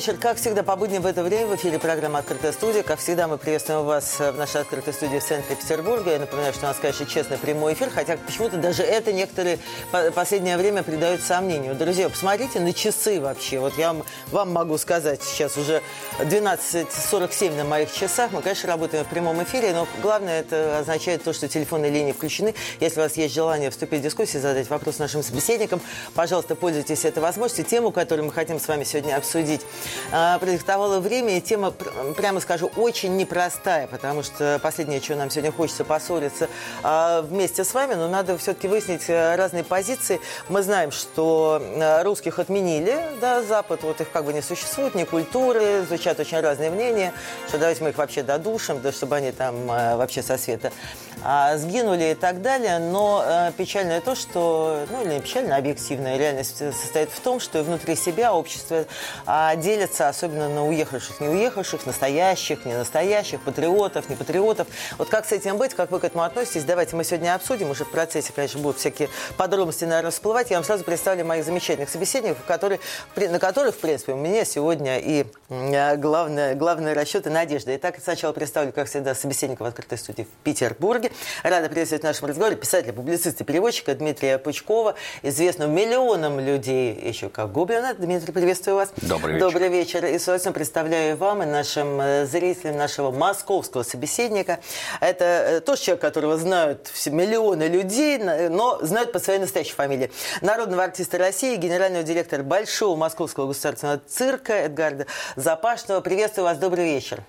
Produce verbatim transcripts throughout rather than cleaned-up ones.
вечер. Как всегда, по будням в это время в эфире программа «Открытая студия». Как всегда, мы приветствуем вас в нашей открытой студии в центре Петербурга. Я напоминаю, что у нас, конечно, честный прямой эфир, хотя почему-то даже это некоторые в последнее время придают сомнению. Друзья, посмотрите на часы вообще. Вот я вам могу сказать, сейчас уже двенадцать сорок семь на моих часах. Мы, конечно, работаем в прямом эфире, но главное, это означает то, что телефонные линии включены. Если у вас есть желание вступить в дискуссию, задать вопрос нашим собеседникам, пожалуйста, пользуйтесь этой возможностью. Тему, которую мы хотим с вами сегодня обсудить, продиктовало время, и тема, прямо скажу, очень непростая, потому что последнее, чего нам сегодня хочется, поссориться вместе с вами, но надо все-таки выяснить разные позиции. Мы знаем, что русских отменили, да, Запад, вот их как бы не существует, ни культуры, звучат очень разные мнения, что давайте мы их вообще додушим, да, чтобы они там вообще со света сгинули и так далее, но печальное то, что, ну или не печально, а объективная реальность состоит в том, что внутри себя общество а, делится, особенно на уехавших, не уехавших, настоящих, не настоящих, патриотов, не патриотов. Вот как с этим быть, как вы к этому относитесь, давайте мы сегодня обсудим. Уже в процессе, конечно, будут всякие подробности, наверное, всплывать. Я вам сразу представлю моих замечательных собеседников, которые, на которых, в принципе, у меня сегодня и главное, главный расчет и надежда. Итак, сначала представлю, как всегда, собеседников в открытой студии в Петербурге. Рада приветствовать в нашем разговоре писателя, публициста, переводчика Дмитрия Пучкова, известного миллионам людей еще как Гоблина. Дмитрий, приветствую вас. Добрый вечер. Добрый вечер. И, собственно, представляю вам и нашим зрителям нашего московского собеседника. Это тот человек, которого знают все миллионы людей, но знают по своей настоящей фамилии. Народного артиста России, генерального директора Большого Московского государственного цирка Эдгарда Запашного. Приветствую вас. Добрый вечер.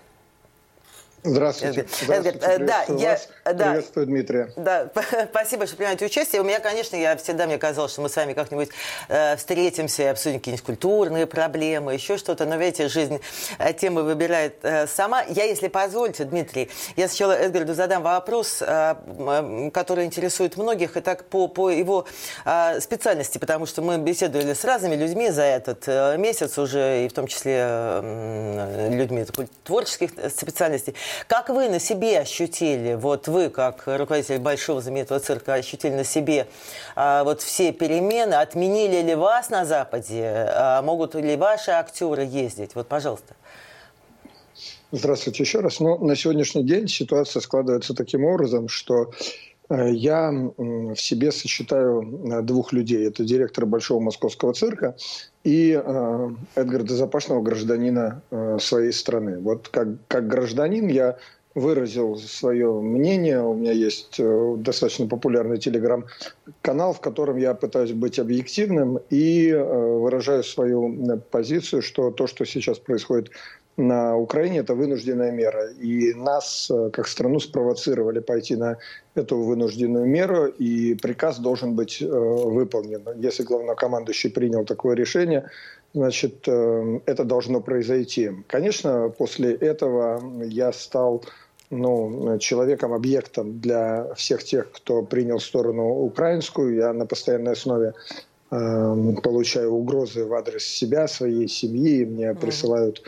Здравствуйте. Здравствуйте. Эдгар, да, я, да, приветствую Дмитрия. Да, спасибо, что принимаете участие. У меня, конечно, я всегда, мне казалось, что мы с вами как-нибудь э, встретимся и обсудим какие-нибудь культурные проблемы, еще что-то. Но, видите, жизнь э, темы выбирает э, сама. Я, если позволите, Дмитрий, я сначала Эдгарду задам вопрос, э, э, который интересует многих, и так по, по его э, специальности, потому что мы беседовали с разными людьми за этот э, месяц уже, и в том числе э, людьми творческих специальностей. Как вы на себе ощутили, вот вы, как руководитель Большого знаменитого цирка, ощутили на себе а, вот все перемены? Отменили ли вас на Западе? А, могут ли ваши актеры ездить? Вот, пожалуйста. Здравствуйте еще раз. Ну, на сегодняшний день ситуация складывается таким образом, что я в себе сочетаю двух людей. Это директор Большого Московского цирка и э, Эдгарда Запашного, гражданина э, своей страны. Вот как, как гражданин я выразил свое мнение. У меня есть э, достаточно популярный телеграм-канал, в котором я пытаюсь быть объективным и э, выражаю свою позицию, что то, что сейчас происходит на Украине, это вынужденная мера. И нас, как страну, спровоцировали пойти на эту вынужденную меру, и приказ должен быть э, выполнен. Если главнокомандующий принял такое решение, значит, э, это должно произойти. Конечно, после этого я стал ну, человеком-объектом для всех тех, кто принял сторону украинскую. Я на постоянной основе э, получаю угрозы в адрес себя, своей семьи. Мне присылают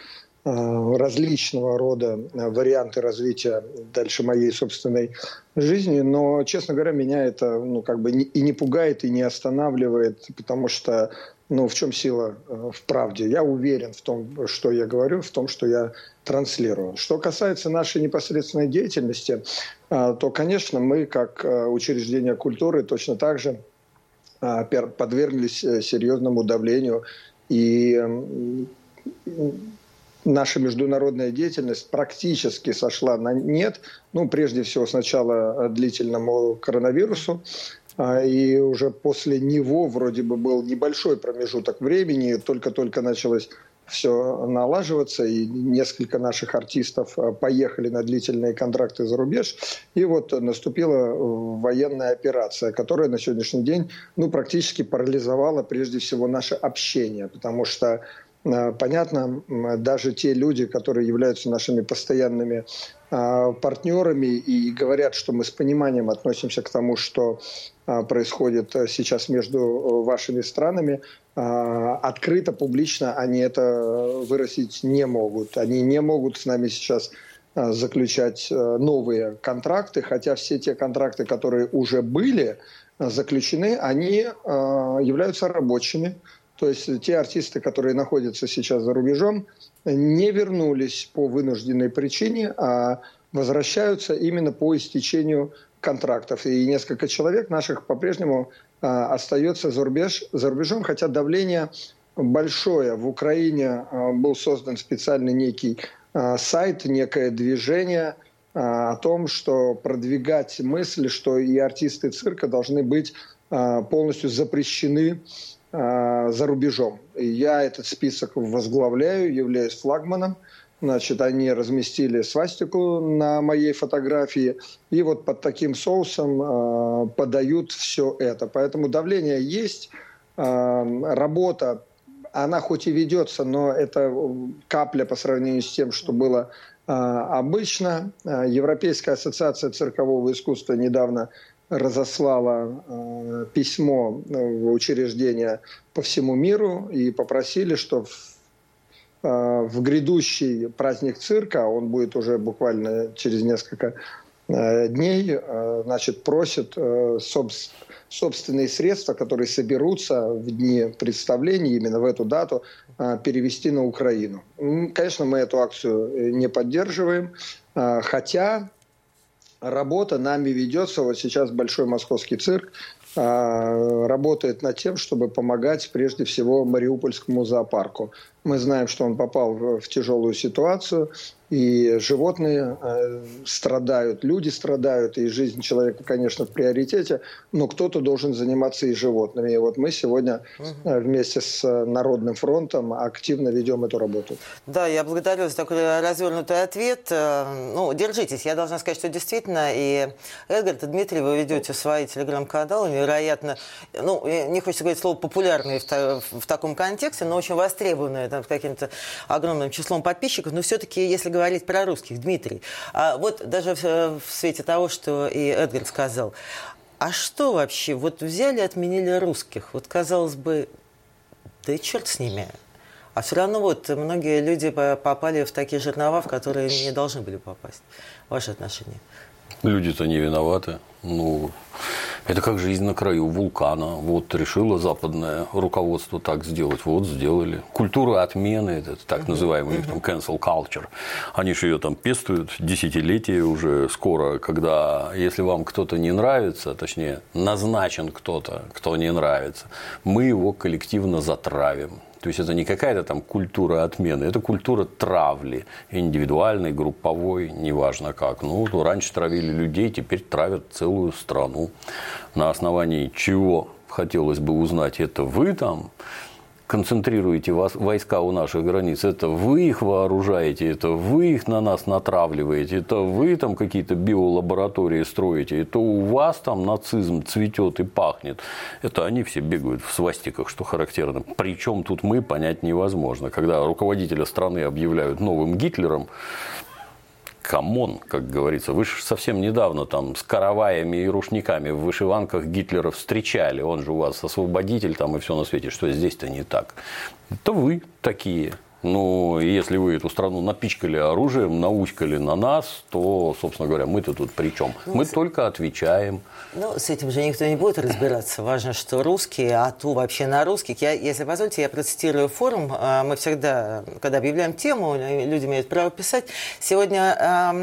различного рода варианты развития дальше моей собственной жизни, но, честно говоря, меня это ну, как бы и не пугает, и не останавливает, потому что ну, в чем сила в правде? Я уверен в том, что я говорю, в том, что я транслирую. Что касается нашей непосредственной деятельности, то, конечно, мы, как учреждение культуры, точно так же подверглись серьезному давлению, и наша международная деятельность практически сошла на нет. Ну, прежде всего, сначала длительному коронавирусу. И уже после него вроде бы был небольшой промежуток времени. Только-только началось все налаживаться. И несколько наших артистов поехали на длительные контракты за рубеж. И вот наступила военная операция, которая на сегодняшний день ну, практически парализовала прежде всего наше общение. Потому что понятно, даже те люди, которые являются нашими постоянными партнерами и говорят, что мы с пониманием относимся к тому, что происходит сейчас между вашими странами, открыто, публично они это выразить не могут. Они не могут с нами сейчас заключать новые контракты, хотя все те контракты, которые уже были заключены, они являются рабочими. То есть те артисты, которые находятся сейчас за рубежом, не вернулись по вынужденной причине, а возвращаются именно по истечению контрактов. И несколько человек наших по-прежнему а, остается за, рубеж, за рубежом, хотя давление большое. В Украине а, был создан специальный некий а, сайт, некое движение а, о том, что продвигать мысль, что и артисты цирка должны быть а, полностью запрещены а, за рубежом. И я этот список возглавляю, являюсь флагманом. Значит, они разместили свастику на моей фотографии и вот под таким соусом э, подают все это. Поэтому давление есть, э, работа, она хоть и ведется, но это капля по сравнению с тем, что было э, обычно. Европейская ассоциация циркового искусства недавно разослала э, письмо в учреждения по всему миру и попросили, что в в грядущий праздник цирка, он будет уже буквально через несколько дней, значит, просят собственные средства, которые соберутся в дни представления, именно в эту дату, перевести на Украину. Конечно, мы эту акцию не поддерживаем, хотя работа нами ведется. Вот сейчас Большой Московский цирк работает над тем, чтобы помогать прежде всего Мариупольскому зоопарку. Мы знаем, что он попал в, в тяжелую ситуацию, и животные э, страдают, люди страдают, и жизнь человека, конечно, в приоритете, но кто-то должен заниматься и животными. И вот мы сегодня э, вместе с Народным фронтом активно ведем эту работу. Да, я благодарю за такой развернутый ответ. Ну, держитесь. Я должна сказать, что действительно и Эдгард, и Дмитрий, вы ведете свои телеграм-каналы, невероятно, ну, не хочется говорить слово популярные в, в таком контексте, но очень востребованные там, с каким-то огромным числом подписчиков. Но все-таки, если говорить говорить про русских, Дмитрий. А вот даже в, в свете того, что и Эдгард сказал, а что вообще, вот взяли, отменили русских, вот казалось бы, да и черт с ними. А все равно вот многие люди попали в такие жернова, в которые не должны были попасть. Ваши отношения? Люди-то не виноваты. Ну, это как жизнь на краю вулкана. Вот решило западное руководство так сделать. Вот сделали. Культура отмены, это так называемый uh-huh. там cancel culture. Они же ее там пестуют десятилетия уже скоро, когда, если вам кто-то не нравится, точнее, назначен кто-то, кто не нравится, мы его коллективно затравим. То есть это не какая-то там культура отмены, это культура травли, индивидуальной, групповой, неважно как. Ну, раньше травили людей, теперь травят целую страну. На основании чего, хотелось бы узнать, это вы там концентрируете войска у наших границ, это вы их вооружаете, это вы их на нас натравливаете, это вы там какие-то биолаборатории строите, это у вас там нацизм цветет и пахнет. Это они все бегают в свастиках, что характерно. Причем тут мы, понять невозможно. Когда руководителя страны объявляют новым Гитлером, камон, как говорится, вы же совсем недавно там с караваями и рушниками в вышиванках Гитлера встречали, он же у вас освободитель там и все на свете, что здесь-то не так. Это вы такие. Ну, если вы эту страну напичкали оружием, науськали на нас, то, собственно говоря, мы-то тут при чем? Ну, мы с... только отвечаем. Ну, с этим же никто не будет разбираться. Важно, что русские, а ту вообще на русских. Я, если позволите, я процитирую форум. Мы всегда, когда объявляем тему, люди имеют право писать. Сегодня,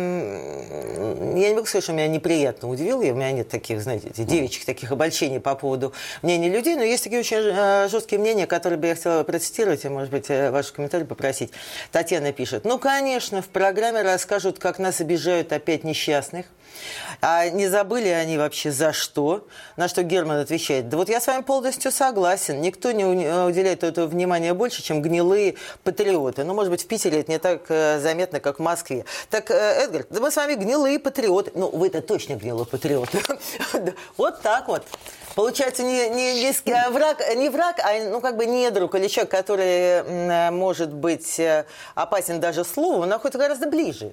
эм, я не могу сказать, что меня неприятно удивило. У меня нет таких, знаете, девичьих таких обольщений по поводу мнений людей, но есть такие очень жесткие мнения, которые бы я хотела процитировать, и, может быть, ваши комментарии попросить. Татьяна пишет: ну, конечно, в программе расскажут, как нас обижают опять несчастных. А не забыли они вообще за что? На что Герман отвечает: да вот я с вами полностью согласен. Никто не уделяет этого внимания больше, чем гнилые патриоты. Ну, может быть, в Питере это не так э, заметно, как в Москве. Так, э, Эдгард, да мы с вами гнилые патриоты. Ну, вы-то точно гнилые патриоты. Вот так вот. Получается, не, не, не, враг, не враг, а ну, как бы недруг или человек, который может быть опасен даже словом, находится гораздо ближе.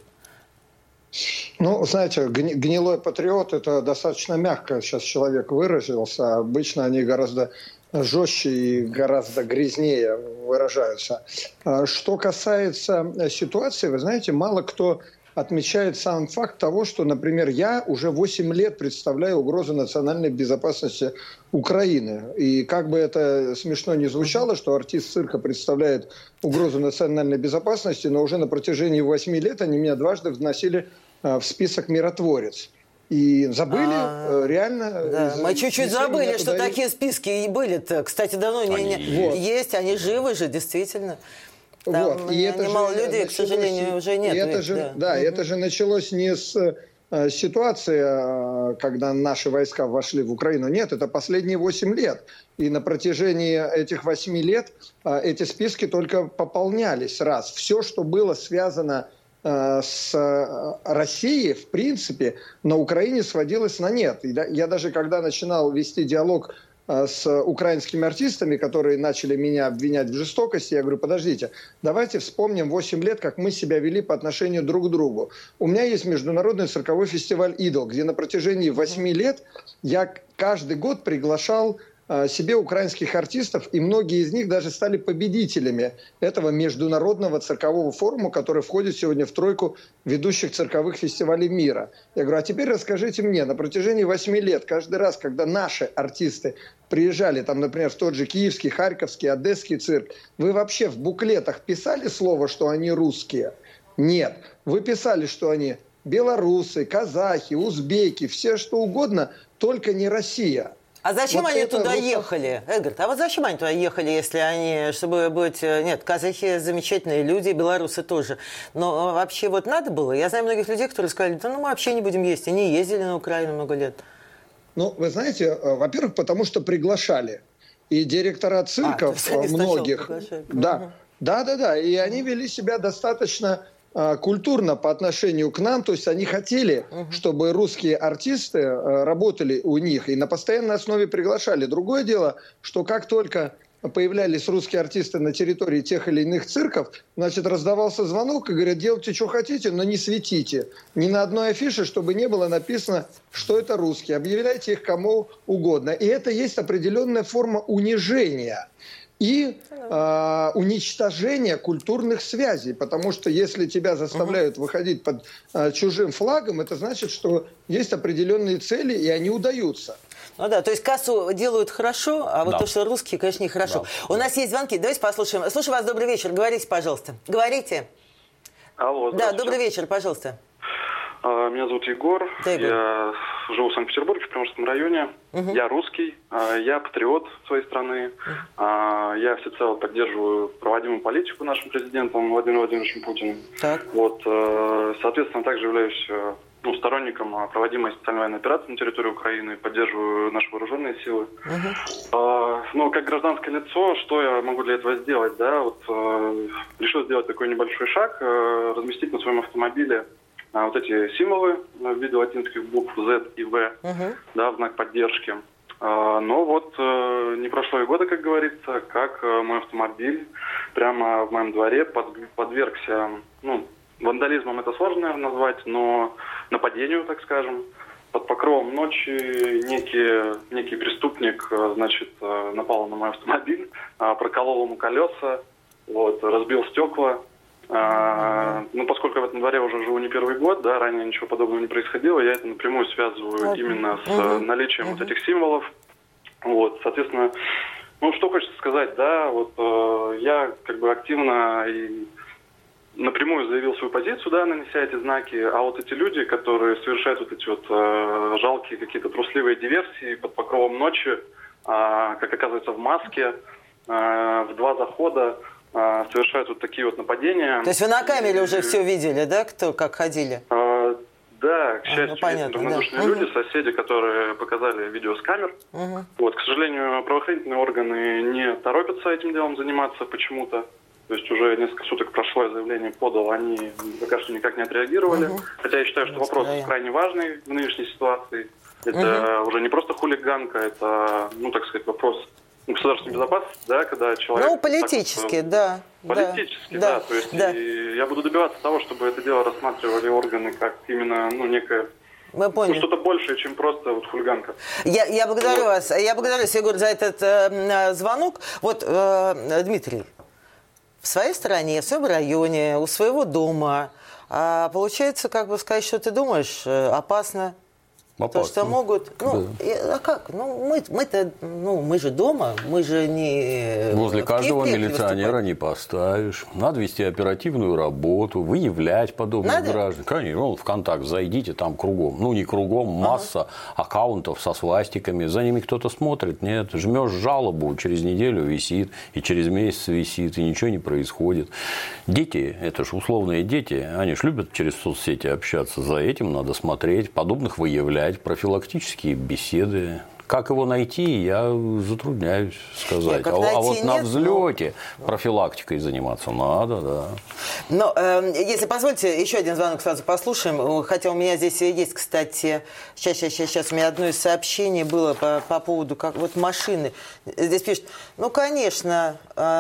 Ну, знаете, гнилой патриот – это достаточно мягко сейчас человек выразился. Обычно они гораздо жестче и гораздо грязнее выражаются. Что касается ситуации, вы знаете, мало кто отмечает сам факт того, что, например, я уже восемь лет представляю угрозу национальной безопасности Украины. И как бы это смешно ни звучало, что артист цирка представляет угрозу национальной безопасности, но уже на протяжении восьми лет они меня дважды вносили в список «Миротворец». И забыли, А-а-а. реально... Да. Мы чуть-чуть забыли, что подали... такие списки и были-то. Кстати, давно не, не... Вот. есть, они живы же, действительно. Там вот. И это немало же людей, началось... к сожалению, уже нет. И это же, да, да угу. это же началось не с э, ситуации, когда наши войска вошли в Украину. Нет, это последние восемь лет. И на протяжении этих восьми лет э, эти списки только пополнялись раз. Все, что было связано с Россией, в принципе, на Украине сводилось на нет. Я даже когда начинал вести диалог с украинскими артистами, которые начали меня обвинять в жестокости, я говорю, подождите, давайте вспомним восемь лет, как мы себя вели по отношению друг к другу. У меня есть международный цирковой фестиваль «Идол», где на протяжении восьми лет я каждый год приглашал себе украинских артистов, и многие из них даже стали победителями этого международного циркового форума, который входит сегодня в тройку ведущих цирковых фестивалей мира. Я говорю, а теперь расскажите мне, на протяжении восьми лет, каждый раз, когда наши артисты приезжали, там, например, в тот же киевский, харьковский, одесский цирк, вы вообще в буклетах писали слово, что они русские? Нет. Вы писали, что они белорусы, казахи, узбеки, все что угодно, только не Россия. А зачем вот они туда вот... ехали? Эдгард, а вот зачем они туда ехали, если они, чтобы быть... Нет, казахи замечательные люди, белорусы тоже. Но вообще вот надо было? Я знаю многих людей, которые сказали, да ну мы вообще не будем есть. Они ездили на Украину много лет. Ну, вы знаете, во-первых, потому что приглашали. И директора цирков а, многих... Да, да, да, да. И они вели себя достаточно... культурно по отношению к нам, то есть они хотели, uh-huh. чтобы русские артисты работали у них и на постоянной основе приглашали. Другое дело, что как только появлялись русские артисты на территории тех или иных цирков, значит, раздавался звонок и говорят, делайте, что хотите, но не светите. Ни на одной афише, чтобы не было написано, что это русские. Объявляйте их кому угодно. И это есть определенная форма унижения и э, уничтожение культурных связей, потому что если тебя заставляют выходить под э, чужим флагом, это значит, что есть определенные цели, и они удаются. Ну да, то есть кассу делают хорошо, а вот да. то, что русские, конечно, нехорошо. Да. У нас есть звонки, давайте послушаем. Слушаю вас, добрый вечер, говорите, пожалуйста. Говорите. Алло, да, добрый вечер, пожалуйста. Меня зовут Егор, да, Егор. Я живу в Санкт-Петербурге, в Приморском районе. Угу. Я русский, я патриот своей страны. Угу. Я всецело поддерживаю проводимую политику нашим президентом Владимиром Владимировичем Путиным. Так. Вот, соответственно, также являюсь ну, сторонником проводимой специальной военной операции на территории Украины, поддерживаю наши вооруженные силы. Угу. Но как гражданское лицо, что я могу для этого сделать? Да? Вот, решил сделать такой небольшой шаг, разместить на своем автомобиле А вот эти символы в виде латинских букв Z и V, uh-huh. да, в знак поддержки. А, но вот э, не прошло и года, как говорится, как э, мой автомобиль прямо в моем дворе под, подвергся, ну, вандализмом это сложно, наверное, назвать, но нападению, так скажем. Под покровом ночи некий, некий преступник, значит, напал на мой автомобиль, проколол ему колеса, вот, разбил стекла. А, ну, поскольку я в этом дворе уже живу не первый год, да, ранее ничего подобного не происходило, я это напрямую связываю именно с uh-huh. наличием uh-huh. вот этих символов. Вот, соответственно, ну, что хочется сказать, да, вот э, я как бы активно и напрямую заявил свою позицию, да, нанеся эти знаки, а вот эти люди, которые совершают вот эти вот э, жалкие какие-то трусливые диверсии под покровом ночи, э, как оказывается в маске, э, в два захода, совершают вот такие вот нападения. То есть вы на камере и... уже все видели, да, кто как ходили? А, да, к счастью, а, ну, понятно, есть равнодушные да. люди, угу. соседи, которые показали видео с камер. Угу. Вот, к сожалению, правоохранительные органы не торопятся этим делом заниматься почему-то. То есть уже несколько суток прошло, я заявление подал, они пока что никак не отреагировали. Угу. Хотя я считаю, что вопрос да. крайне важный в нынешней ситуации. Это угу. уже не просто хулиганка, это, ну, так сказать, вопрос государственной безопасности, да, когда человек... Ну, политически, вот, да. Политически, да. да. То есть да. И я буду добиваться того, чтобы это дело рассматривали органы как именно, ну, некое... Мы поняли. Ну, что-то большее, чем просто вот хулиганка. Я, я благодарю вот. вас. Я благодарю вас, Егор, за этот э, звонок. Вот, э, Дмитрий, в своей стране, в своем районе, у своего дома А получается, как бы сказать, что ты думаешь, опасно. Опасно. То, что могут... Ну, да. А как? Ну, мы, мы-то, ну, мы же дома, мы же не... Возле каждого милиционера не поставишь. Надо вести оперативную работу, выявлять подобных Надо? граждан. Конечно, ну, в ВКонтакт зайдите, там кругом. Ну, не кругом, масса ага. аккаунтов со свастиками. За ними кто-то смотрит, нет. Жмешь жалобу, через неделю висит, и через месяц висит, и ничего не происходит. Дети, это же условные дети, они же любят через соцсети общаться. За этим надо смотреть, подобных выявлять. Профилактические беседы. Как его найти, я затрудняюсь сказать. Нет, а, а вот нет, на взлете но... профилактикой заниматься надо, да. Но, э, если позволите, еще один звонок сразу послушаем. Хотя у меня здесь есть, кстати, сейчас, сейчас, сейчас у меня одно из сообщений было по, по поводу как, вот машины. Здесь пишут, ну, конечно,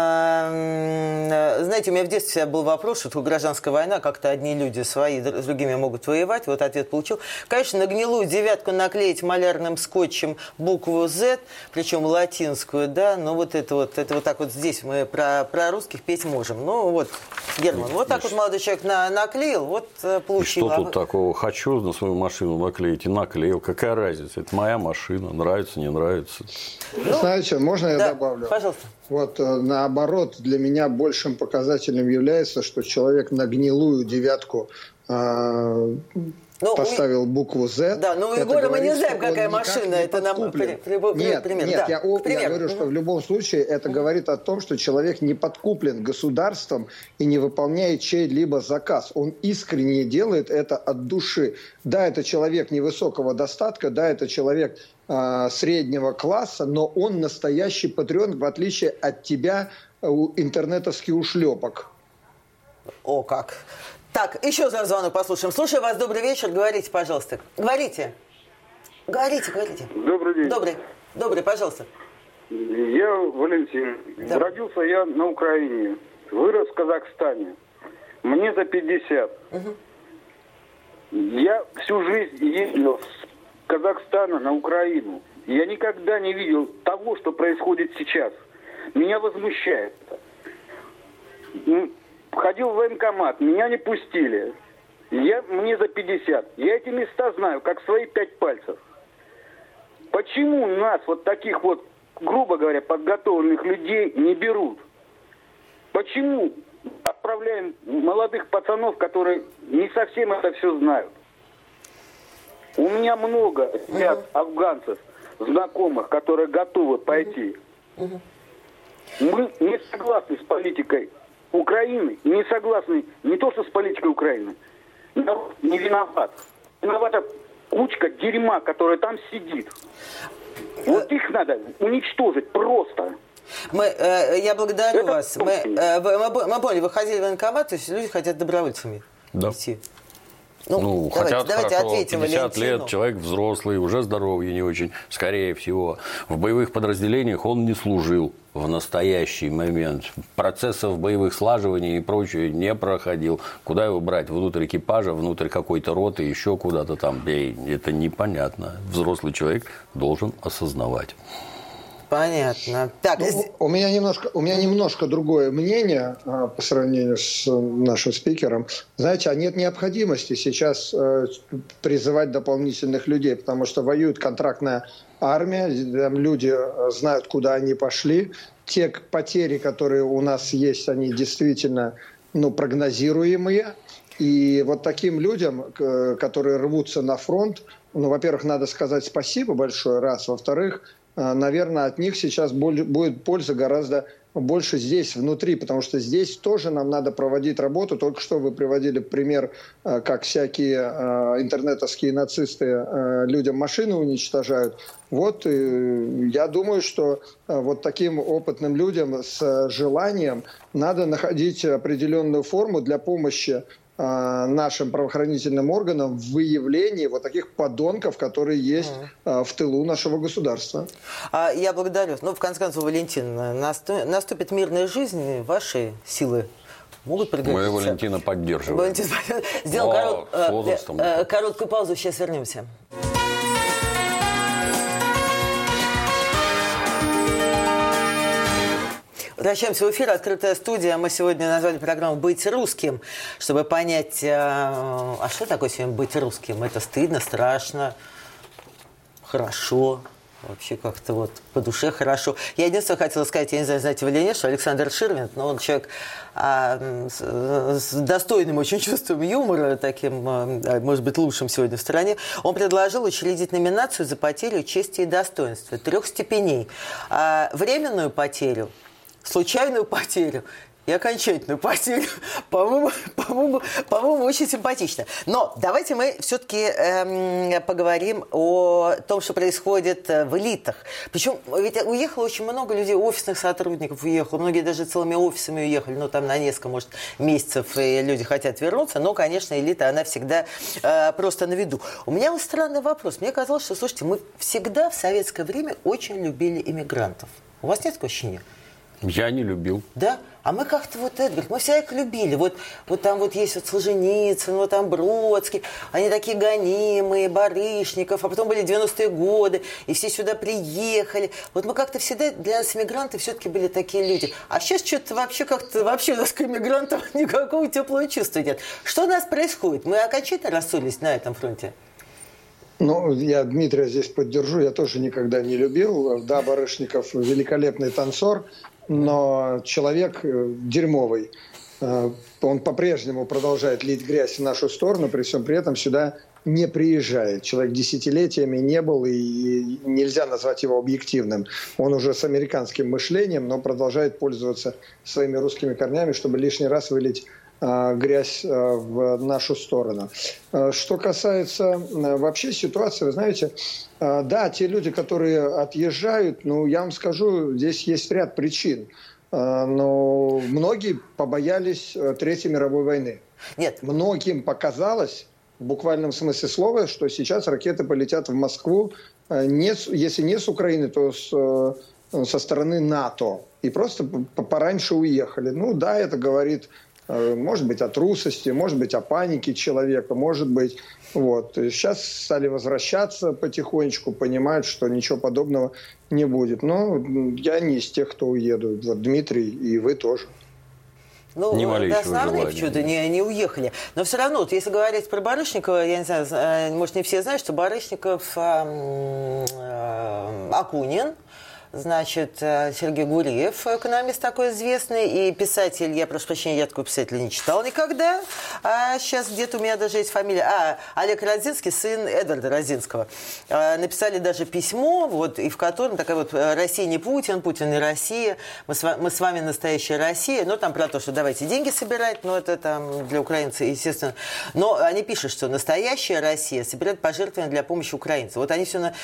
э, знаете, у меня в детстве был вопрос, что гражданская война, как-то одни люди свои с другими могут воевать. Вот ответ получил. Конечно, на гнилую девятку наклеить малярным скотчем букву Z, причем латинскую, да, но вот это вот, это вот так вот здесь мы про, про русских петь можем. Ну вот, Герман, вот так вот молодой человек на, наклеил, вот получил. И что тут такого? Хочу на свою машину наклеить и наклеил. Какая разница? Это моя машина, нравится, не нравится. Ну, знаете, можно я да, добавлю? Пожалуйста. Вот наоборот, для меня большим показателем является, что человек на гнилую девятку э, ну, поставил букву Z. Да, но у Егора мы не знаем, какая машина. Это нам при, при, при, нет, пример. Нет, да. я, я говорю, что в любом случае это говорит о том, что человек не подкуплен государством и не выполняет чей-либо заказ. Он искренне делает это от души. Да, это человек невысокого достатка, да, это человек э, среднего класса, но он настоящий патриот, в отличие от тебя, э, интернетовский ушлепок. О, как! Так, еще за звонок послушаем. Слушаю вас, добрый вечер. Говорите, пожалуйста. Говорите. Говорите, говорите. Добрый день. Добрый. Добрый, пожалуйста. Я Валентин. Да. Родился я на Украине. Вырос в Казахстане. Мне за пятьдесят. Угу. Я всю жизнь ездил с Казахстана на Украину. Я никогда не видел того, что происходит сейчас. Меня возмущает это. Ходил в военкомат, меня не пустили. Я, мне за пятьдесят. Я эти места знаю, как свои пять пальцев. Почему нас, вот таких вот, грубо говоря, подготовленных людей не берут? Почему отправляем молодых пацанов, которые не совсем это все знают? У меня много ребят, афганцев, знакомых, которые готовы пойти. Мы не согласны с политикой Украины, не согласны не то, что с политикой Украины. Народ не виноват. Виновата кучка дерьма, которая там сидит. Вот их надо уничтожить просто. Мы, э, я благодарю Это вас. Мы, э, мы, мы поняли, вы ходили в военкомат, то есть люди хотят добровольцами да. идти. Ну, ну давайте, хотят давайте хорошо, ответим пятьдесят Валентину. Лет, человек взрослый, уже здоровый, не очень, скорее всего. В боевых подразделениях он не служил в настоящий момент. Процессов боевых слаживаний и прочее не проходил. Куда его брать? Внутрь экипажа, внутрь какой-то роты, еще куда-то там. Это непонятно. Взрослый человек должен осознавать. Понятно. Так, ну, у меня немножко, у меня немножко другое мнение а, по сравнению с нашим спикером. Знаете, а нет необходимости сейчас а, призывать дополнительных людей, потому что воюет контрактная армия, там люди знают, куда они пошли. Те потери, которые у нас есть, они действительно ну, прогнозируемые. И вот таким людям, которые рвутся на фронт, ну, во-первых, надо сказать спасибо большое, раз. Во-вторых, наверное, от них сейчас будет польза гораздо больше здесь, внутри, потому что здесь тоже нам надо проводить работу. Только что вы приводили пример, как всякие интернетовские нацисты людям машины уничтожают. Вот я думаю, что вот таким опытным людям с желанием надо находить определенную форму для помощи нашим правоохранительным органам в выявлении вот таких подонков, которые есть mm. в тылу нашего государства. А я благодарю. Ну, в конце концов, Валентин, наступит мирная жизнь, ваши силы могут пригодиться. Мы Валентина поддерживаем. Валентин сделал корот, э, короткую паузу, сейчас вернемся. Возвращаемся в эфир. Открытая студия. Мы сегодня назвали программу «Быть русским», чтобы понять, а что такое сегодня быть русским? Это стыдно, страшно, хорошо. Вообще как-то вот по душе хорошо. Я единственное хотела сказать, я не знаю, знаете вы или нет, что Александр Ширвинд, но он человек а, с, с достойным очень чувством юмора, таким, а, может быть, лучшим сегодня в стране. Он предложил учредить номинацию за потерю чести и достоинства трех степеней. А, временную потерю, случайную потерю и окончательную потерю. По-моему, по-моему, по-моему, очень симпатично. Но давайте мы все-таки эм, поговорим о том, что происходит в элитах. Причем ведь уехало очень много людей, офисных сотрудников уехало, многие даже целыми офисами уехали, ну там на несколько, может, месяцев, и люди хотят вернуться, но, конечно, элита, она всегда э, просто на виду. У меня вот странный вопрос. Мне казалось, что, слушайте, мы всегда в советское время очень любили иммигрантов. У вас нет такого ощущения? Я не любил. Да? А мы как-то вот это, мы всегда их любили. Вот, вот там вот есть вот Солженицын, вот там Бродский. Они такие гонимые, Барышников. А потом были девяностые годы, и все сюда приехали. Вот мы как-то всегда, для нас иммигранты все-таки были такие люди. А сейчас что-то вообще как-то, вообще у нас к иммигрантам никакого теплого чувства нет. Что у нас происходит? Мы окончательно рассулись на этом фронте? Ну, я Дмитрия здесь поддержу. Я тоже никогда не любил. Да, Барышников великолепный танцор, но человек дерьмовый. Он по-прежнему продолжает лить грязь в нашу сторону, при всем при этом сюда не приезжает. Человек десятилетиями не был, и нельзя назвать его объективным. Он уже с американским мышлением, но продолжает пользоваться своими русскими корнями, чтобы лишний раз вылить грязь в нашу сторону. Что касается вообще ситуации, вы знаете, да, те люди, которые отъезжают, ну, я вам скажу, здесь есть ряд причин. Но многие побоялись Третьей мировой войны. Нет. Многим показалось, в буквальном смысле слова, что сейчас ракеты полетят в Москву, не, если не с Украины, то с, со стороны НАТО. И просто пораньше уехали. Ну да, это говорит... Может быть, о трусости, может быть, о панике человека, может быть... Вот. Сейчас стали возвращаться потихонечку, понимают, что ничего подобного не будет. Но я не из тех, кто уеду. Вот Дмитрий и вы тоже. Ну, это основные почему-то не, не уехали. Но все равно, вот, если говорить про Барышникова, я не знаю, может, не все знают, что Барышников э, э, Акунин, значит, Сергей Гурьев, экономист такой известный, и писатель, я прошу прощения, я такого писателя не читала никогда, а сейчас где-то у меня даже есть фамилия, а, Олег Родзинский, сын Эдварда Родзинского. А, написали даже письмо, вот, и в котором такая вот «Россия не Путин, Путин не Россия, мы с, мы с вами настоящая Россия», ну, там про то, что давайте деньги собирать, но это там для украинцев, естественно. Но они пишут, что настоящая Россия собирает пожертвования для помощи украинцам. Вот они все на...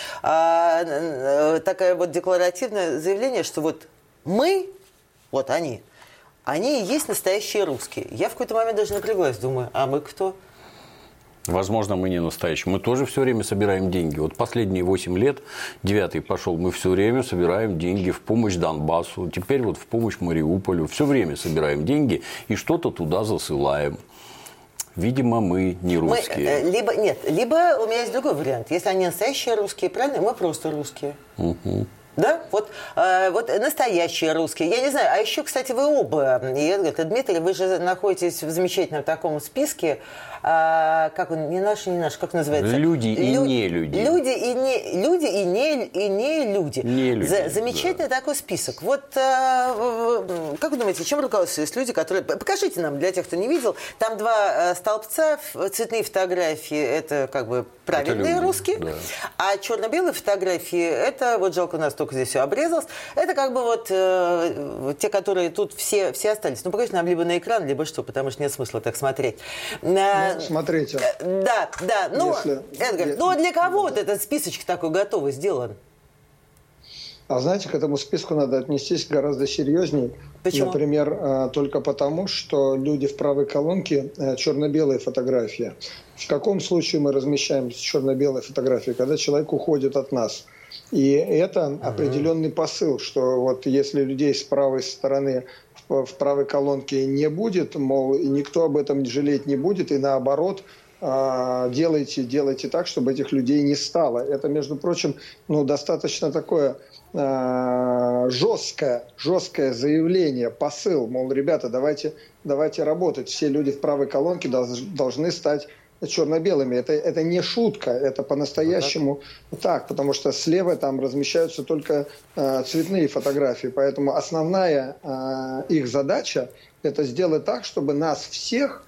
А, такая вот декларативная заявление, что вот мы, вот они, они и есть настоящие русские. Я в какой-то момент даже напряглась, думаю, а мы кто? Возможно, мы не настоящие. Мы тоже все время собираем деньги. Вот последние восемь лет, девятый пошел, мы все время собираем деньги в помощь Донбассу, теперь вот в помощь Мариуполю. Все время собираем деньги и что-то туда засылаем. Видимо, мы не русские. Мы, либо, нет, либо у меня есть другой вариант. Если они настоящие русские, правильно, мы просто русские. Угу. Да, вот, э, вот настоящие русские. Я не знаю, а еще, кстати, вы оба, и Эдгар, и Дмитрий, вы же находитесь в замечательном таком списке, э, как он, не наш, не наш, как называется? Люди и Лю- не люди. Люди и не люди, и не, и не люди. Не люди, За, замечательный да. такой список. Вот, э, как вы думаете, чем руководствуются люди, которые... Покажите нам, для тех, кто не видел, там два столбца, цветные фотографии, это как бы правильные люди, русские, да. А черно-белые фотографии, это, вот жалко, у нас только здесь все обрезалось, это как бы вот э, те, которые тут все, все остались. Ну, покажите нам либо на экран, либо что, потому что нет смысла так смотреть. Ну, смотрите. Да, да. Ну, Если, Эдгар, если, ну а для кого вот этот списочек такой готовый сделан? А знаете, к этому списку надо отнестись гораздо серьезнее. Почему? Например, только потому, что люди в правой колонке черно-белые фотографии. В каком случае мы размещаем черно-белые фотографии? Когда человек уходит от нас. И это uh-huh. определенный посыл, что вот если людей с правой стороны в, в правой колонке не будет, мол, никто об этом жалеть не будет, и наоборот, делайте, делайте так, чтобы этих людей не стало. Это, между прочим, ну, достаточно такое жесткое, жесткое заявление, посыл, мол, ребята, давайте, давайте работать. Все люди в правой колонке должны стать черно-белыми. Это, это не шутка, это по-настоящему так. так, потому что слева там размещаются только э, цветные фотографии. Поэтому основная э, их задача – это сделать так, чтобы нас всех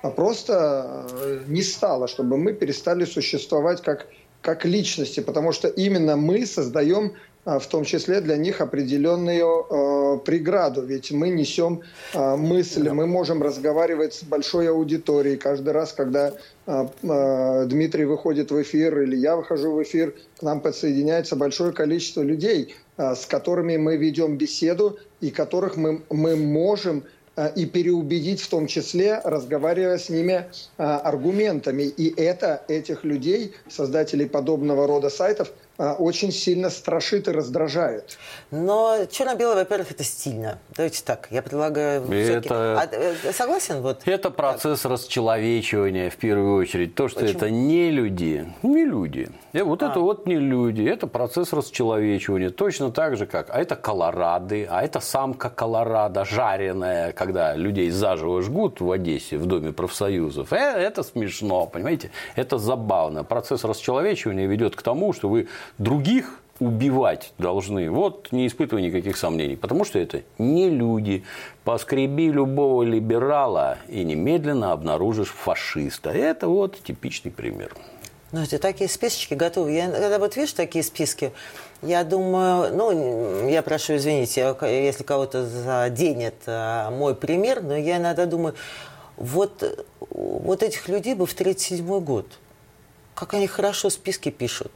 просто э, не стало, чтобы мы перестали существовать как, как личности, потому что именно мы создаем в том числе для них определенную э, преграду. Ведь мы несем э, мысли, мы можем разговаривать с большой аудиторией. Каждый раз, когда э, э, Дмитрий выходит в эфир или я выхожу в эфир, к нам подсоединяется большое количество людей, э, с которыми мы ведем беседу и которых мы, мы можем э, и переубедить, в том числе, разговаривая с ними э, аргументами. И это этих людей, создателей подобного рода сайтов, очень сильно страшит и раздражает. Но черно-белое, во-первых, это стильно. Давайте так, я предлагаю... Это... А, согласен? Вот? Это процесс так. расчеловечивания, в первую очередь. То, что Почему? это не люди. Не люди. И вот а. это вот не люди. Это процесс расчеловечивания. Точно так же, как... А это колорады, а это самка колорада, жареная, когда людей заживо жгут в Одессе, в Доме профсоюзов. Э, это смешно, понимаете? Это забавно. Процесс расчеловечивания ведет к тому, что вы других убивать должны. Вот не испытывай никаких сомнений. Потому что это не люди. Поскреби любого либерала и немедленно обнаружишь фашиста. Это вот типичный пример. Ну, это такие списочки готовы. Я, когда вот вижу такие списки, я думаю, ну, я прошу извинить, если кого-то заденет мой пример, но я иногда думаю, вот, вот этих людей бы в тридцать седьмой год, как они хорошо списки пишут.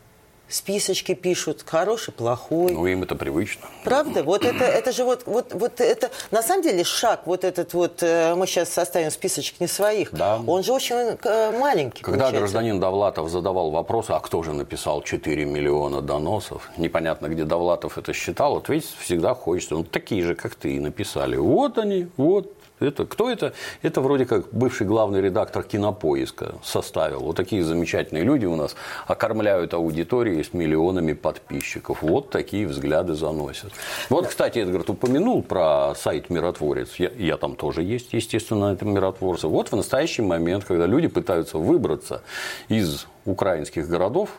Списочки пишут, хороший, плохой. Ну, им это привычно. Правда? Вот это, это же вот, вот, вот это, на самом деле, шаг, вот этот вот, мы сейчас составим списочек не своих, да. Он же очень маленький. Когда получается. гражданин Довлатов задавал вопрос, а кто же написал четыре миллиона доносов, непонятно, где Довлатов это считал, ответить всегда хочется. Ну, такие же, как ты, и написали. Вот они, вот. Это, кто это? Это вроде как бывший главный редактор Кинопоиска составил. Вот такие замечательные люди у нас окормляют аудитории с миллионами подписчиков. Вот такие взгляды заносят. Вот, кстати, Эдгард упомянул про сайт «Миротворец». Я, я там тоже есть, естественно, на этом «Миротворце». Вот в настоящий момент, когда люди пытаются выбраться из украинских городов,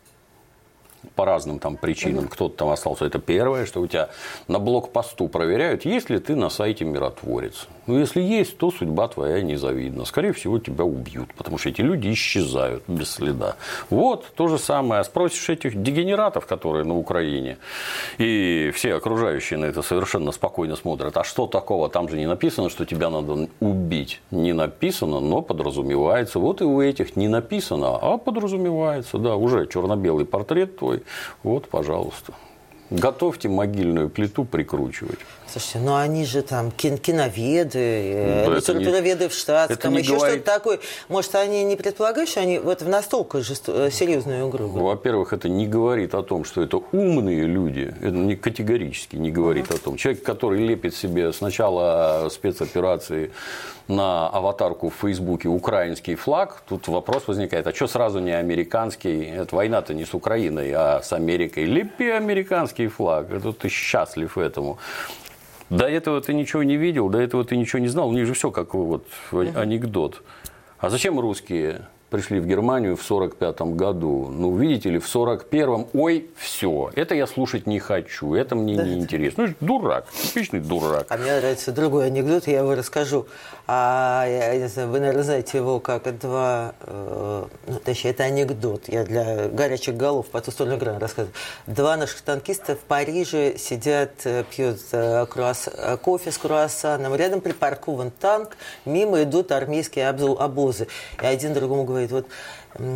по разным там причинам, кто-то там остался. Это первое, что у тебя на блокпосту проверяют, есть ли ты на сайте «Миротворец». Ну, если есть, то судьба твоя незавидна. Скорее всего, тебя убьют, потому что эти люди исчезают без следа. Вот то же самое. Спросишь этих дегенератов, которые на Украине, и все окружающие на это совершенно спокойно смотрят. А что такого? Там же не написано, что тебя надо убить. Не написано, но подразумевается. Вот и у этих не написано, а подразумевается. Да, уже черно-белый портрет твой. Вот, пожалуйста. Готовьте могильную плиту прикручивать. Слушайте, ну они же там кин- киноведы, да, литературоведы в штатском, еще говорит... что-то такое. Может, они не предполагают, что они вот в настолько жесто... серьезную игру? Во-первых, это не говорит о том, что это умные люди. Это не категорически не говорит uh-huh. о том. Человек, который лепит себе сначала спецоперации на аватарку в Фейсбуке украинский флаг, тут вопрос возникает, а что сразу не американский? Эта война-то не с Украиной, а с Америкой. Лепи американский флаг, это ты счастлив этому. До этого ты ничего не видел, до этого ты ничего не знал. У них же все как вот анекдот. А зачем русские пришли в Германию в сорок пятом году? Ну, видите ли, в сорок первом, ой, все, это я слушать не хочу, это мне да. не интересно. Ну, дурак, типичный дурак. А мне нравится другой анекдот, я его расскажу. А, я не знаю, вы, наверное, знаете его как два... Э, ну, точнее, это анекдот. Я для горячих голов по ту сторону экрана рассказываю. Два наших танкиста в Париже сидят, пьют круасс, кофе с круассаном. Рядом припаркован танк, мимо идут армейские обозы. И один другому говорит, вот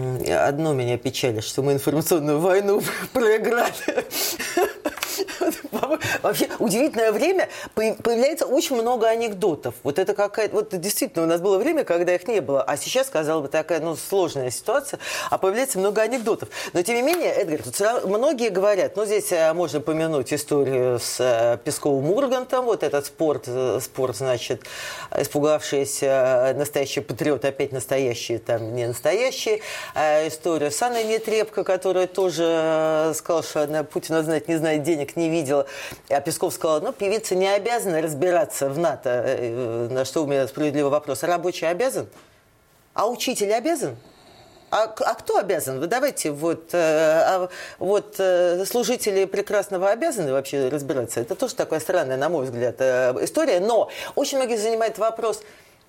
одно меня печалит, что мы информационную войну проиграли. Вообще удивительное время. Появляется очень много анекдотов. Вот это какая-то... Вот действительно, у нас было время, когда их не было. А сейчас, казалось бы, такая ну, сложная ситуация. А появляется много анекдотов. Но, тем не менее, Эдгар, тут многие говорят, ну, здесь можно помянуть историю с Песковым Ургантом. Вот этот спорт, спорт, значит, испугавшиеся настоящие патриоты, опять настоящие, там, не настоящие. История с Анной Нетребко, которая тоже сказала, что она Путина знает, не знает, денег не видела. А Песков сказал, ну, певица не обязана разбираться в НАТО. На что у меня справедливый вопрос. А рабочий обязан? А учитель обязан? А, а кто обязан? Вы давайте, вот, а, вот служители прекрасного обязаны вообще разбираться. Это тоже такая странная, на мой взгляд, история. Но очень многих занимает вопрос,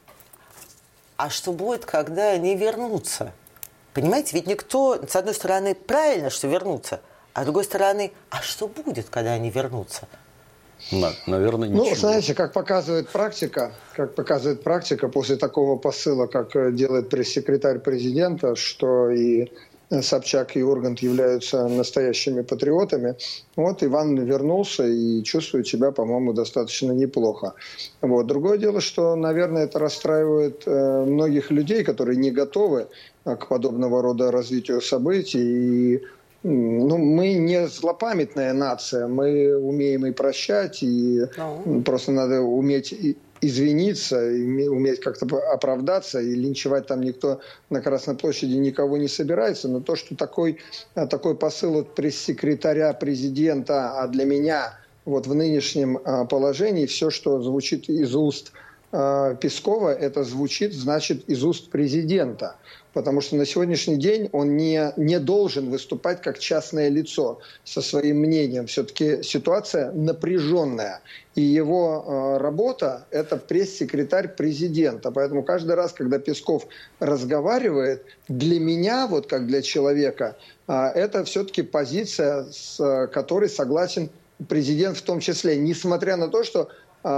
а что будет, когда они вернутся? Понимаете, ведь никто, с одной стороны, правильно, что вернутся, а с другой стороны, а что будет, когда они вернутся? Наверное, ничего. Ну, знаете, как показывает практика, как показывает практика, после такого посыла, как делает пресс-секретарь президента, что и Собчак, и Ургант являются настоящими патриотами, вот Иван вернулся и чувствует себя, по-моему, достаточно неплохо. Вот. Другое дело, что, наверное, это расстраивает э, многих людей, которые не готовы э, к подобного рода развитию событий. И ну, мы не злопамятная нация, мы умеем и прощать, и no. просто надо уметь извиниться, и уметь как-то оправдаться, и линчевать там никто на Красной площади никого не собирается. Но то, что такой, такой посыл от пресс-секретаря президента, а для меня вот в нынешнем положении все, что звучит из уст Пескова, это звучит, значит, из уст президента. Потому что на сегодняшний день он не, не должен выступать как частное лицо со своим мнением. Все-таки ситуация напряженная. И его э, работа – это пресс-секретарь президента. Поэтому каждый раз, когда Песков разговаривает, для меня, вот как для человека, э, это все-таки позиция, с которой согласен президент в том числе. Несмотря на то, что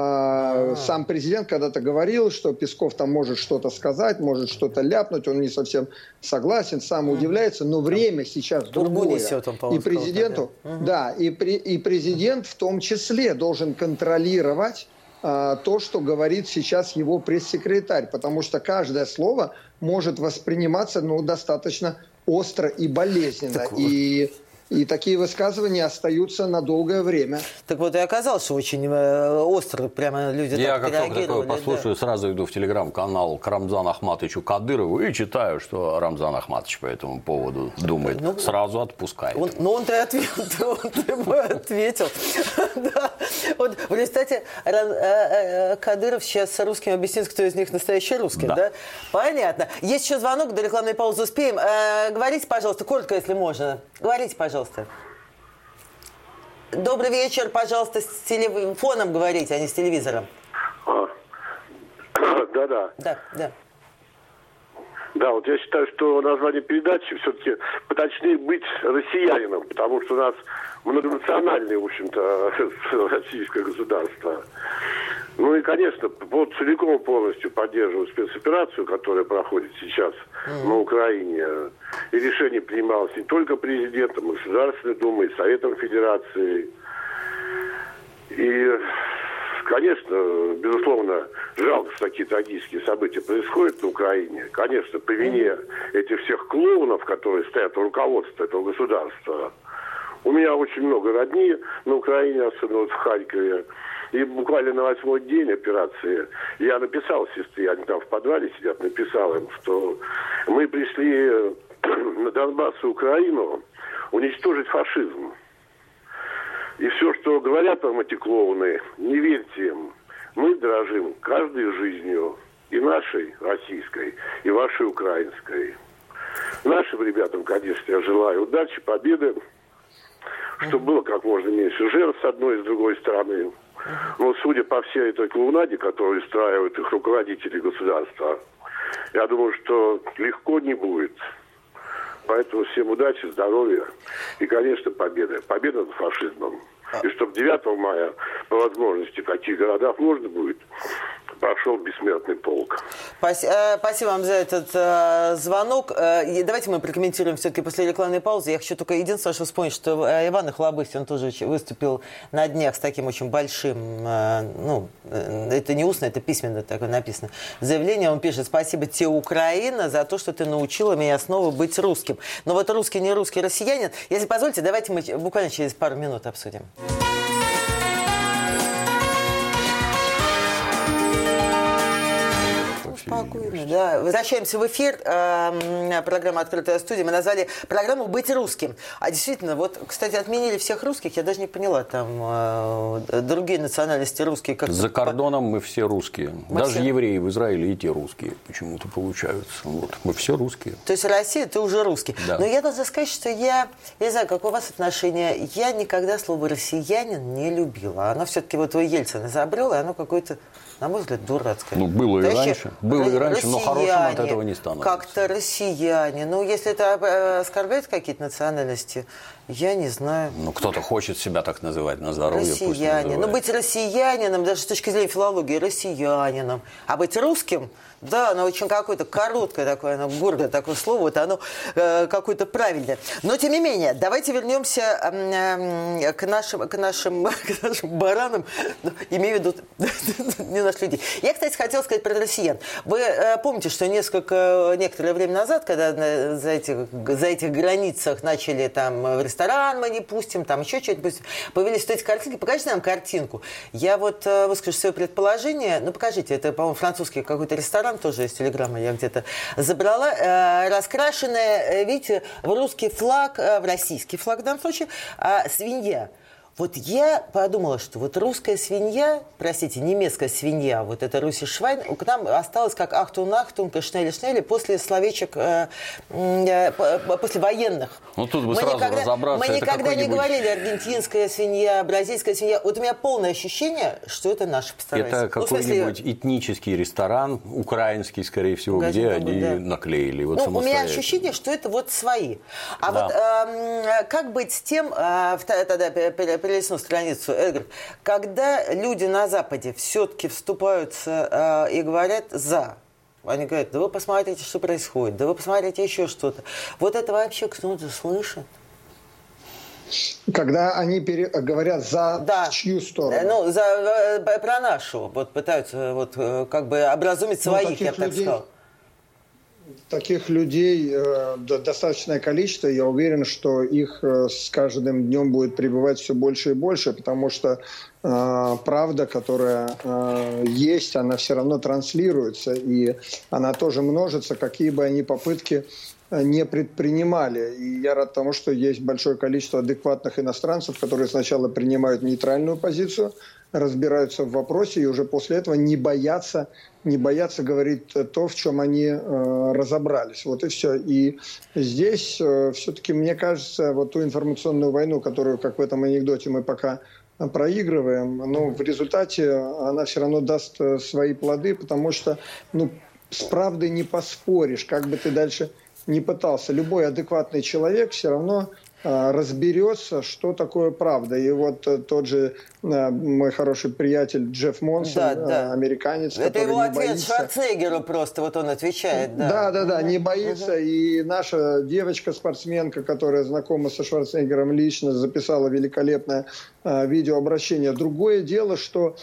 А, сам президент когда-то говорил, что Песков там может что-то сказать, может что-то ляпнуть, он не совсем согласен, сам удивляется, но время сейчас другое. И президенту, да, и, при, и президент в том числе должен контролировать а, то, что говорит сейчас его пресс-секретарь, потому что каждое слово может восприниматься ну, достаточно остро и болезненно. Так и И такие высказывания остаются на долгое время. Так вот и оказалось, что очень э, остро прямо люди Я так как реагировали. Я как послушаю, да. Сразу иду в телеграм-канал к Рамзану Ахматовичу Кадырову и читаю, что Рамзан Ахматович по этому поводу думает. Ну, сразу отпускает. Он, ну он-то ответил, он ответил. Вот в результате Кадыров сейчас с русским объяснит, кто из них настоящий русский, да? Понятно. Есть еще звонок, до рекламной паузы успеем. Говорите, пожалуйста, коротко, если можно. Говорите, пожалуйста. Добрый вечер, пожалуйста, с телефоном говорите, а не с телевизором. А. Да-да. Да, да. Да, вот я считаю, что название передачи все-таки поточнее быть россиянином, потому что у нас многонациональное, в общем-то, российское государство. Ну и, конечно, вот целиком полностью поддерживаю спецоперацию, которая проходит сейчас mm-hmm. на Украине. И решение принималось не только президентом, и Государственной Думой, и Советом Федерации. И, конечно, безусловно, жалко, что такие трагические события происходят на Украине. Конечно, по вине этих всех клоунов, которые стоят у руководства этого государства. У меня очень много родни на Украине, особенно вот в Харькове. И буквально на восьмой день операции я написал сестре, они там в подвале сидят, написал им, что мы пришли на Донбасс и Украину уничтожить фашизм. И все, что говорят вам эти клоуны, не верьте им. Мы дорожим каждой жизнью, и нашей российской, и вашей украинской. Нашим ребятам, конечно, я желаю удачи, победы, чтобы было как можно меньше жертв с одной и с другой стороны. Но судя по всей этой клоунаде, которую устраивают их руководители государства, я думаю, что легко не будет. Поэтому всем удачи, здоровья и, конечно, победы. Победа над фашизмом. И чтобы девятого мая, по возможности, в таких городах можно будет пошел бессмертный полк. Спасибо вам за этот э, звонок. Э, давайте мы прокомментируем все-таки после рекламной паузы. Я хочу только единственное, что вспомнить, что Иван Охлобыстин, он тоже выступил на днях с таким очень большим, э, ну, э, это не устно, это письменно такое написано, заявление. Он пишет: спасибо тебе, Украина, за то, что ты научила меня снова быть русским. Но вот русский, не русский, россиянин. Если позволите, давайте мы буквально через пару минут обсудим. Спокойно, да. Возвращаемся в эфир. Э, программа «Открытая студия». Мы назвали программу «Быть русским». А действительно, вот, кстати, отменили всех русских. Я даже не поняла, там э, другие национальности русские. Как За кордоном мы все русские. Мы даже все... евреи в Израиле и те русские почему-то получаются. Вот. Мы все русские. То есть Россия, ты уже русский. Да. Но я должна сказать, что я, я не знаю, как у вас отношения, я никогда слово «россиянин» не любила. Оно все-таки, вот вы Ельцин изобрел, и оно какое-то, на мой взгляд, дурацкое. Ну, было и Вообще, раньше. Было и раньше, но хорошим от этого не становится. Как-то россияне. Ну, если это оскорбляет какие-то национальности, я не знаю. Ну, кто-то хочет себя так называть, на здоровье пусть называет. Ну, быть россиянином, даже с точки зрения филологии, россиянином. А быть русским, да, оно очень какое-то короткое такое, оно гордое такое слово, вот оно э, какое-то правильное. Но, тем не менее, давайте вернемся э, э, к, нашим, к, нашим, к нашим баранам, ну, имею в виду не наших людей. Я, кстати, хотела сказать про россиян. Вы э, помните, что несколько, некоторое время назад, когда за этих, за этих границах начали там в ресторан мы не пустим, там еще что-то пустим, появились вот эти картинки, покажите нам картинку. Я вот э, выскажу свое предположение, ну, покажите, это, по-моему, французский какой-то ресторан, тоже из телеграммы я где-то забрала, э, раскрашенная, видите, в русский флаг, э, в российский флаг в данном случае, э, свинья. Вот я подумала, что вот русская свинья, простите, немецкая свинья, вот это Руссишвайн, к нам осталось как ахтун-ахтун, шнели-шнели после словечек, э, э, после военных. Ну тут бы мы сразу никогда, разобраться. Мы никогда не говорили аргентинская свинья, бразильская свинья. Вот у меня полное ощущение, что это наши постарались. Это какой-нибудь ну, этнический ресторан, украинский, скорее всего, где они да. наклеили. Вот ну, у меня ощущение, что это вот свои. А да. вот э, как быть с тем, э, тогда перелистну страницу, Эдгар, когда люди на Западе все-таки вступаются э, и говорят «за», они говорят: да вы посмотрите, что происходит, да вы посмотрите еще что-то. Вот это вообще кто-то слышит? Когда они пере... говорят за да. чью сторону? Ну, за, про нашу. Вот пытаются вот, как бы образумить своих, ну, я бы так людей... сказал. Таких людей э, достаточное количество. Я уверен, что их э, с каждым днем будет прибывать все больше и больше, потому что э, правда, которая э, есть, она все равно транслируется, и она тоже множится, какие бы они попытки не предпринимали. И я рад тому, что есть большое количество адекватных иностранцев, которые сначала принимают нейтральную позицию, разбираются в вопросе и уже после этого не боятся, не боятся говорить то, в чем они э, разобрались. Вот и все. И здесь э, все-таки, мне кажется, вот ту информационную войну, которую, как в этом анекдоте, мы пока проигрываем, но в результате она все равно даст свои плоды, потому что ну, с правдой не поспоришь, как бы ты дальше не пытался. Любой адекватный человек все равно а, разберется, что такое правда. И вот а, тот же а, мой хороший приятель Джефф Монсон, да, да. А, американец, это который его не ответ боится... Шварценеггеру просто, вот он отвечает. Да, да, да, да угу. не боится. Угу. И наша девочка-спортсменка, которая знакома со Шварценеггером лично, записала великолепное а, видеообращение. Другое дело, что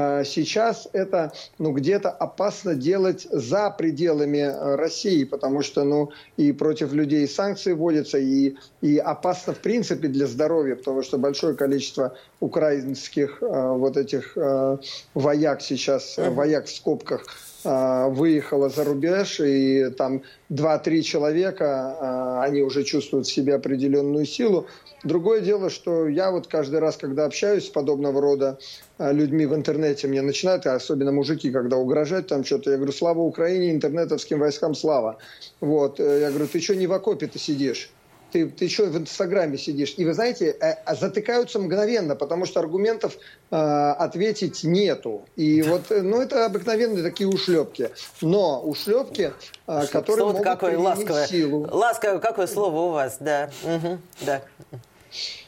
сейчас это ну, где-то опасно делать за пределами России, потому что ну, и против людей санкции вводятся, и, и опасно в принципе для здоровья, потому что большое количество украинских а, вот этих а, вояк сейчас, uh-huh. вояк в скобках, а, выехало за рубеж, и там два-три человека, а, они уже чувствуют в себе определенную силу. Другое дело, что я вот каждый раз, когда общаюсь с подобного рода людьми в интернете, мне начинают, особенно мужики, когда угрожать там что-то, я говорю: слава Украине, интернетовским войскам слава. Вот. Я говорю: ты что не в окопе-то сидишь? Ты, ты что в Инстаграме сидишь? И вы знаете, затыкаются мгновенно, потому что аргументов э, ответить нету. И вот, ну, это обыкновенные такие ушлепки. Но ушлепки, э, которые слово могут какое применить ласковое. силу. Ласковое, какое слово у вас, да. Угу, да.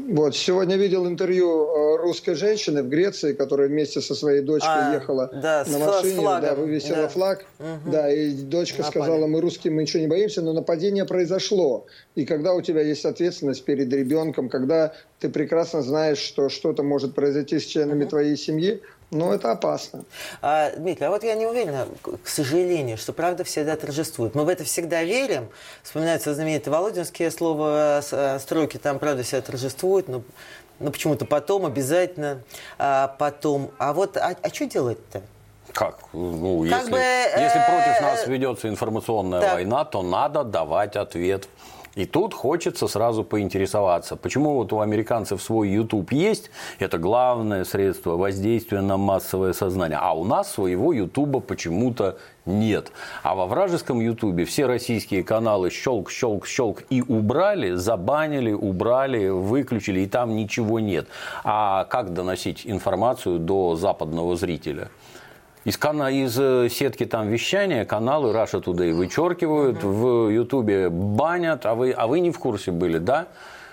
Вот, сегодня видел интервью русской женщины в Греции, которая вместе со своей дочкой а, ехала да, на машине, да, вывесила да. флаг, угу. да, и дочка Напали. сказала, мы русские, мы ничего не боимся, но нападение произошло. И когда у тебя есть ответственность перед ребенком, когда ты прекрасно знаешь, что что-то может произойти с членами угу. твоей семьи, ну, это опасно. А, Дмитрий, а вот я не уверена, к сожалению, что правда всегда торжествует. Мы в это всегда верим. Вспоминаются знаменитые володинские слова, строки, там правда всегда торжествует, но, но почему-то потом, обязательно а, потом. А вот, а, а что делать-то? Как? Ну, как если, бы, если э, против нас ведется информационная так. война, то надо давать ответ. И тут хочется сразу поинтересоваться, почему вот у американцев свой YouTube есть, это главное средство воздействия на массовое сознание, а у нас своего YouTube почему-то нет. А во вражеском YouTube все российские каналы щелк, щелк, щелк и убрали, забанили, убрали, выключили, и там ничего нет. А как доносить информацию до западного зрителя? Из, кана... из сетки там вещания каналы Russia Today вычеркивают, uh-huh. в Ютубе банят, а вы, а вы не в курсе были, да?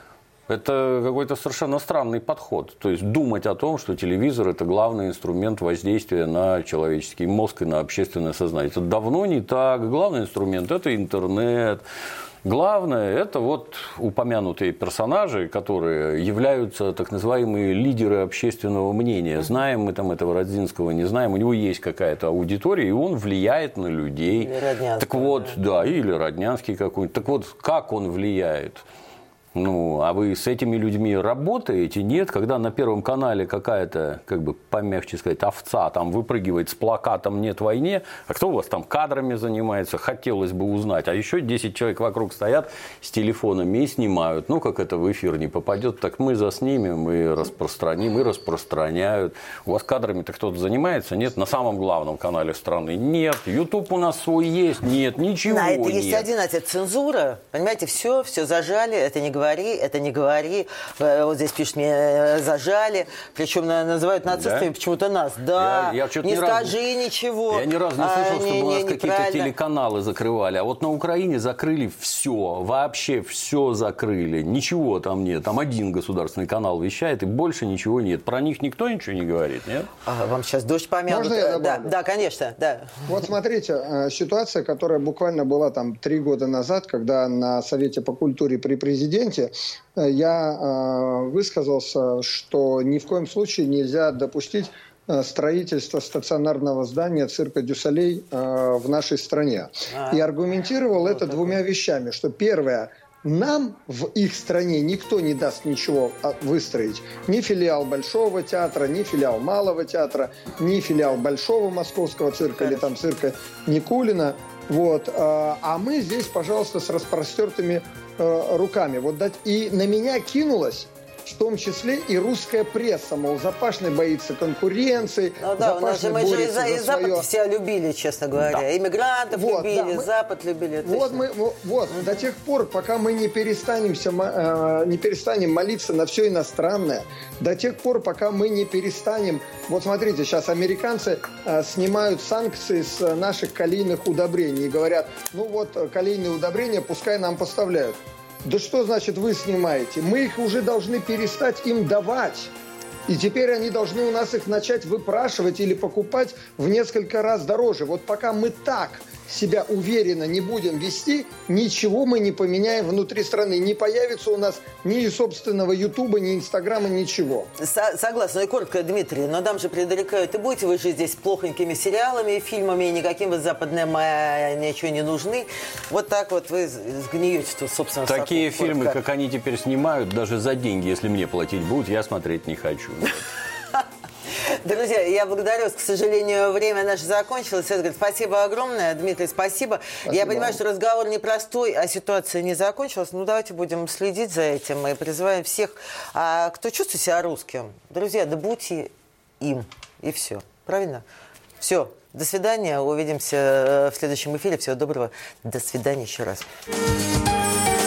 Это какой-то совершенно странный подход. То есть думать о том, что телевизор – это главный инструмент воздействия на человеческий мозг и на общественное сознание. Это давно не так. Главный инструмент – это интернет. Главное – это вот упомянутые персонажи, которые являются так называемые лидеры общественного мнения. Знаем мы там этого Родзинского, не знаем. У него есть какая-то аудитория, и он влияет на людей. Или Роднянский. Так вот, да, или Роднянский какой-нибудь. Так вот, как он влияет? Ну, а вы с этими людьми работаете? Нет, когда на Первом канале какая-то, как бы помягче сказать, овца там выпрыгивает с плакатом «Нет войне», а кто у вас там кадрами занимается, хотелось бы узнать. А еще десять человек вокруг стоят с телефонами и снимают. Ну, как это в эфир не попадет, так мы заснимем и распространим, и распространяют. У вас кадрами-то кто-то занимается? Нет, на самом главном канале страны нет. YouTube у нас свой есть? Нет, ничего на это нет. есть один ответ – цензура. Понимаете, все, все зажали, это не говори, это не говори. Вот здесь пишут, мне зажали. Причем называют нацистами да? почему-то нас. Да, я, я не скажи раз, ничего. Я ни разу не слышал, а, чтобы не, у нас какие-то телеканалы закрывали. А вот на Украине закрыли все. Вообще все закрыли. Ничего там нет. Там один государственный канал вещает, и больше ничего нет. Про них никто ничего не говорит, нет? А, вам сейчас дождь помянут. Можно я добавлю? Да, да, конечно. Да. Вот смотрите, ситуация, которая буквально была там три года назад, когда на Совете по культуре при президенте я э, высказался, что ни в коем случае нельзя допустить э, строительство стационарного здания цирка Дю Солей э, в нашей стране. А, и аргументировал вот это такое. двумя вещами, что первое, нам в их стране никто не даст ничего выстроить. Ни филиал Большого театра, ни филиал Малого театра, ни филиал Большого московского цирка Хорошо. или там цирка Никулина. Вот. А мы здесь, пожалуйста, с распростертыми э, руками. Вот дать... И на меня кинулось, в том числе и русская пресса, мол, Запашный боится конкуренции, ну, да, Запашный мы борется же и, за и Запад свое... все любили, честно говоря. Да. Иммигрантов вот, любили, да, мы... Запад любили. Вот, мы, вот mm-hmm. до тех пор, пока мы не, перестанемся, э, не перестанем молиться на все иностранное, до тех пор, пока мы не перестанем... Вот смотрите, сейчас американцы э, снимают санкции с э, наших калийных удобрений и говорят, ну вот калийные удобрения пускай нам поставляют. Да что значит вы снимаете? Мы их уже должны перестать им давать. И теперь они должны у нас их начать выпрашивать или покупать в несколько раз дороже. Вот пока мы так себя уверенно не будем вести, ничего мы не поменяем внутри страны. Не появится у нас ни собственного Ютуба, ни Инстаграма, ничего. Согласна. И коротко, Дмитрий, но нам же предрекают, и будете вы жить здесь плохонькими сериалами и фильмами, и никаким вы западным ничего не нужны. Вот так вот вы сгниете, что, собственно, такие фильмы, коротко. Как они теперь снимают, даже за деньги, если мне платить будут, я смотреть не хочу. Друзья, я благодарю вас. К сожалению, время наше закончилось. Спасибо огромное. Дмитрий, спасибо. спасибо. Я понимаю, что разговор непростой, а ситуация не закончилась. Ну, давайте будем следить за этим и призываем всех, а, кто чувствует себя русским. Друзья, да будьте им. И все. Правильно? Все. До свидания. Увидимся в следующем эфире. Всего доброго. До свидания еще раз.